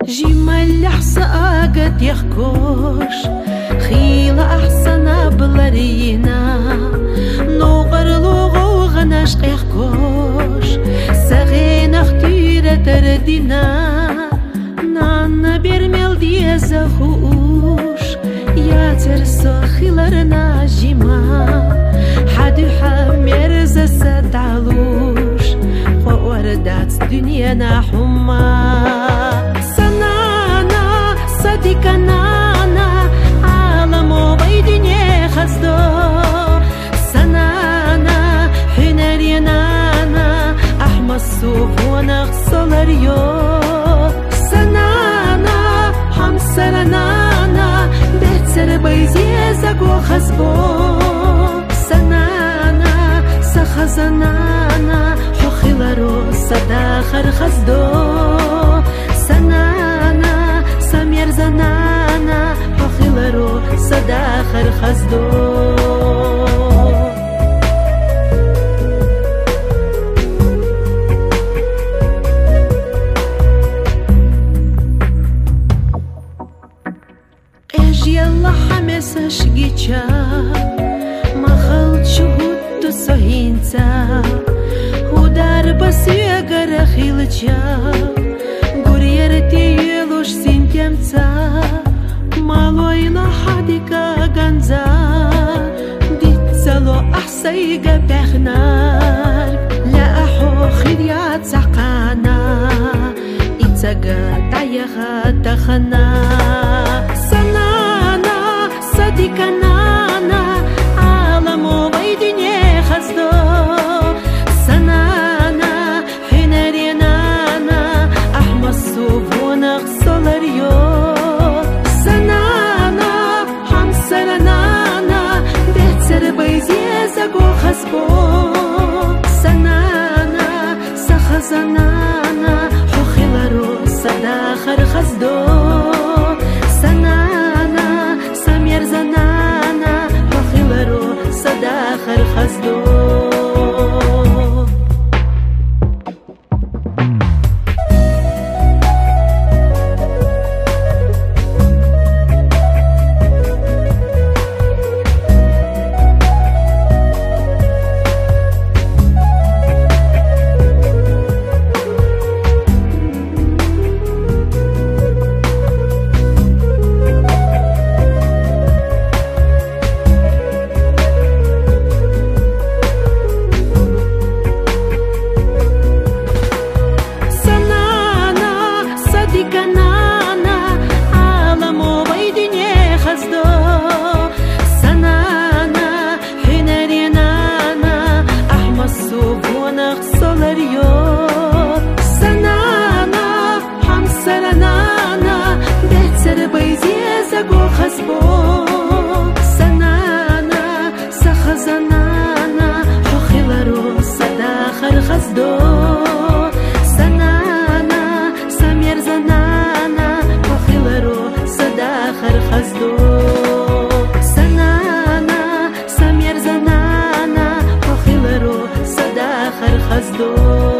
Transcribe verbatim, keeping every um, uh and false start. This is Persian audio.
جمال حساقت يحكوش خيل أحسن بلارينا نوغر لوغو غناش يحكوش سغين اختيرة تردينا نانا بيرميل دي زخوش يا ترسو خيلرنا جيما حدو حمير زسد علوش ووردات دنيانا حما سنانا صديقنا عالم بيدني خزدو سنانا حنرينا أحمى الصوف ونغسل ريو سنانا حمسرنا بيتسر بيزيزك وخزبو سنانا سخزنانا حخيلارو صداخر خزدو سنانا سمير زنانا حخيلارو صداخر خزدو يلا حمس شجيتشا ما خلت شهود تسهينتا ودار بس يقر خيلتشا غوريرتي يلوش سينتمتا مالوينا حديكا غنزا ديتسالو أحسيقا بخنار لا أحو خيريات سقانا إتساقا تايخا تخنا صديقنا عالم بيدني خزدو سنانا حنرينا أحمى الصوف ونغسل ريو سنانا حمسرنا بيتسر بيزيزك وخزبو سنانا سخزنانا حخيلارو صداخر خزدو سنانا سمير زنانا حخيلارو صداخر خزدو سنانا سخزنانا حخيلارو صداخر خزدو سنانا سمير زنانا حخيلارو صداخر خزدو سنانا سمير زنانا حخيلارو صداخر خزدو